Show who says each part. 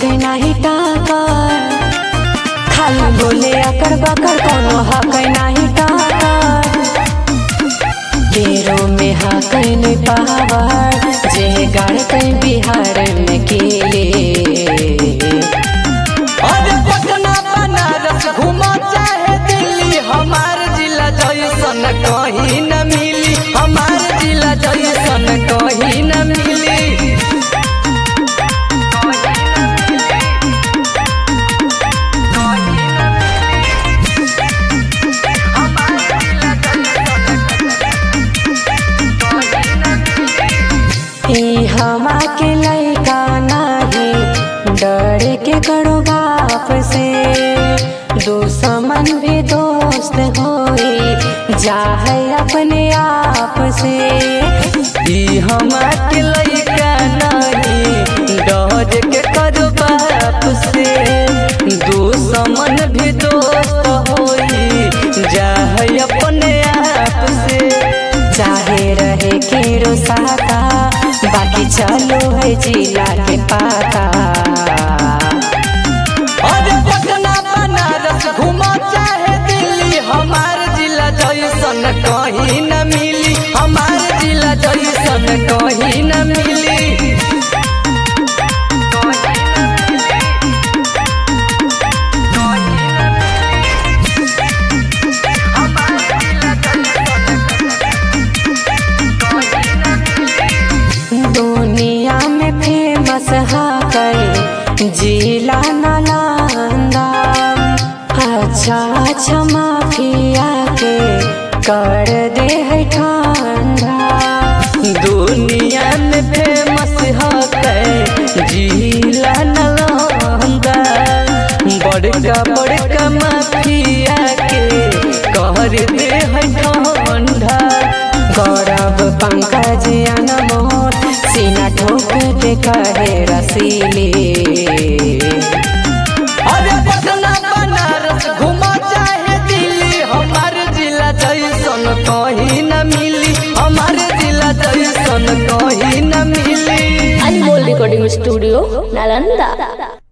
Speaker 1: बाटे नाही टाकर, खाली बोले अकर बकर कोनो हक नाही टाकर। केरो में हक नहीं पावर, जे गाड़ कई बिहार में केले।
Speaker 2: अरे पटना बनारस घूमा चाहे दिल्ली, हमार जिला जैसन कहीं न मिली, हमार जिला जैसन कहीं न मिली।
Speaker 1: हमा के लइका नाही डर के करो बाप से, दुश्मन भी दोस्त होई जाहे अपने आप से।
Speaker 2: हमा के लइका नहीं डर के करो बाप से, दुश्मन भी दोस्त होई जाहे अपने आप से।
Speaker 1: चाहे रहे केरो साता, बाकी चलो है जिला के पाता।
Speaker 2: अरे पटना बनारस घूमा चाहे दिल्ली, हमार जिला जैसन कहीं न मिली, हमार जिला जैसन कहीं न मिली।
Speaker 1: दुनिया में फेमस है जिला नालंदा, अच्छा अच्छा माफिया के कर दे है ठंडा।
Speaker 2: दुनिया में फेमस है जिला नालंदा, बड़का बड़का माफिया के कर दे है ठंडा।
Speaker 1: गौरव पंकज अनमोल सीना ठोक के कहे रसीली।
Speaker 2: अरे पटना बनारस घूमा चाहे दिल्ली, हमार जिला जैसन कहीं न मिली, हमार जिला जैसन कहीं न मिली।
Speaker 3: Anmol recording studio Nalanda.